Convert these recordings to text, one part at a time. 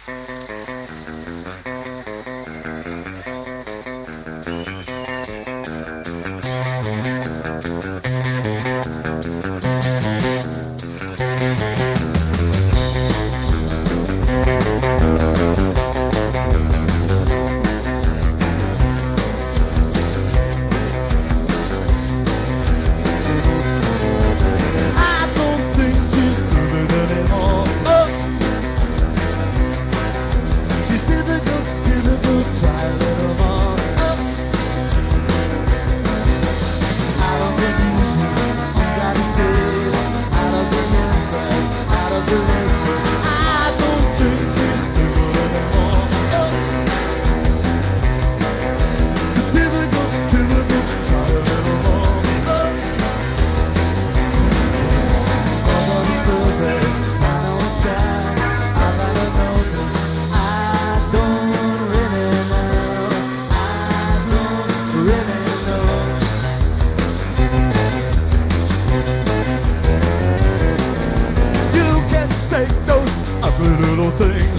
Little things.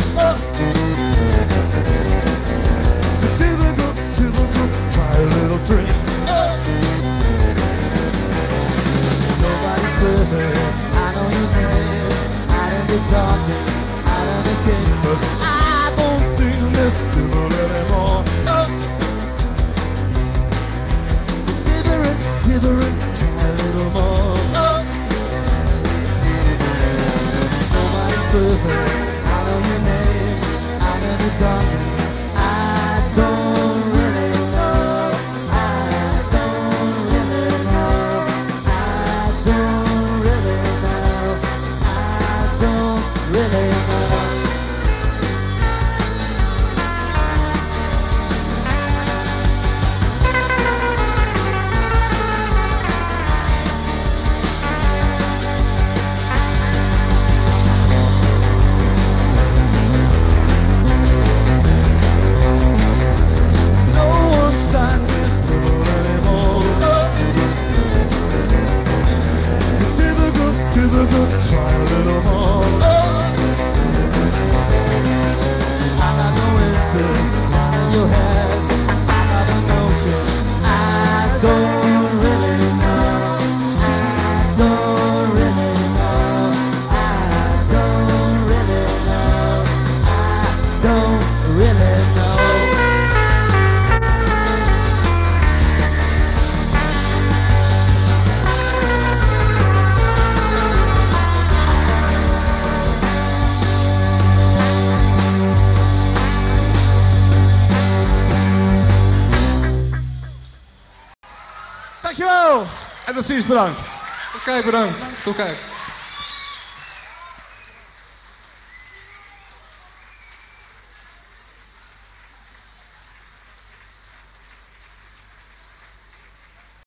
To the good, try a little drink. Nobody's perfect. I know your name. Out in the darkness, out in the game, but I don't think this devil anymore. Dithering, try a little more. Nobody's perfect. Try a little more. I got no answer in your head. I got a notion. I don't really know. I don't really know. I don't really know. I don't really know. Dankjewel! En tot ziens, bedankt. Oké, bedankt. Tot kijk.